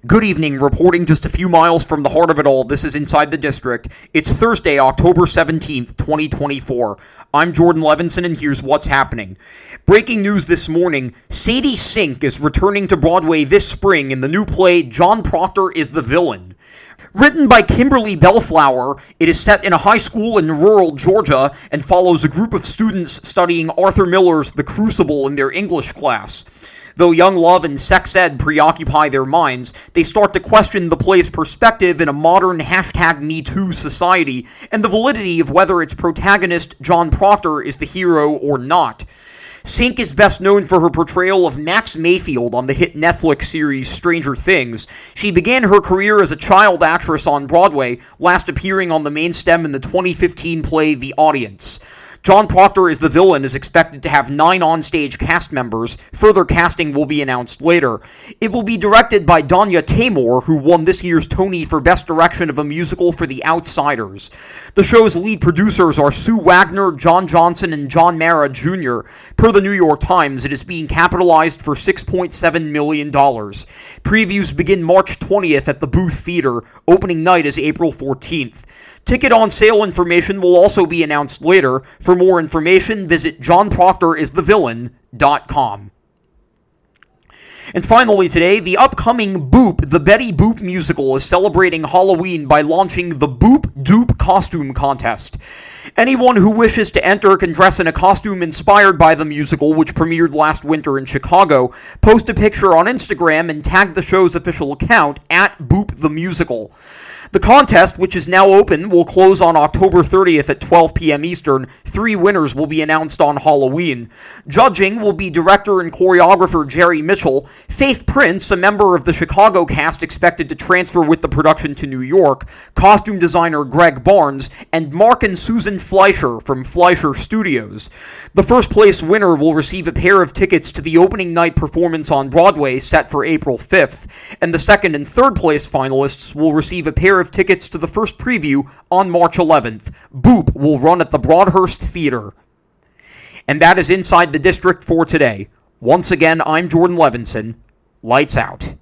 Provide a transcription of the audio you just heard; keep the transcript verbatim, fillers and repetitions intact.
Good evening, reporting just a few miles from the heart of it all. This is Inside the District. It's Thursday, October seventeenth, twenty twenty-four. I'm Jordan Levinson, and here's what's happening. Breaking news this morning, Sadie Sink is returning to Broadway this spring in the new play John Proctor is the Villain. Written by Kimberly Bellflower, it is set in a high school in rural Georgia and follows a group of students studying Arthur Miller's The Crucible in their English class. Though young love and sex ed preoccupy their minds, they start to question the play's perspective in a modern hashtag Me Too society and the validity of whether its protagonist, John Proctor, is the hero or not. Sink is best known for her portrayal of Max Mayfield on the hit Netflix series Stranger Things. She began her career as a child actress on Broadway, last appearing on the main stem in the twenty fifteen play The Audience. John Proctor is the Villain is expected to have nine onstage cast members. Further casting will be announced later. It will be directed by Danya Taymor, who won this year's Tony for Best Direction of a Musical for The Outsiders. The show's lead producers are Sue Wagner, John Johnson, and John Mara Junior Per the New York Times, it is being capitalized for six point seven million dollars. Previews begin March twentieth at the Booth Theater. Opening night is April fourteenth. Ticket on sale information will also be announced later. For more information, visit john proctor is the villain dot com. And finally today, the upcoming Boop, the Betty Boop musical, is celebrating Halloween by launching the Boop Dupe Costume Contest. Anyone who wishes to enter can dress in a costume inspired by the musical, which premiered last winter in Chicago, post a picture on Instagram, and tag the show's official account, at Boop the Musical. The contest, which is now open, will close on October thirtieth at twelve p.m. Eastern. Three winners will be announced on Halloween. Judging will be director and choreographer Jerry Mitchell, Faith Prince, a member of the Chicago cast expected to transfer with the production to New York, costume designer Greg Barnes, and Mark and Susan Fleischer from Fleischer Studios. The first place winner will receive a pair of tickets to the opening night performance on Broadway set for April fifth, and the second and third place finalists will receive a pair of tickets to the first preview on March eleventh. Boop will run at the Broadhurst Theater. And that is Inside the District for today. Once again, I'm Jordan Levinson. Lights out.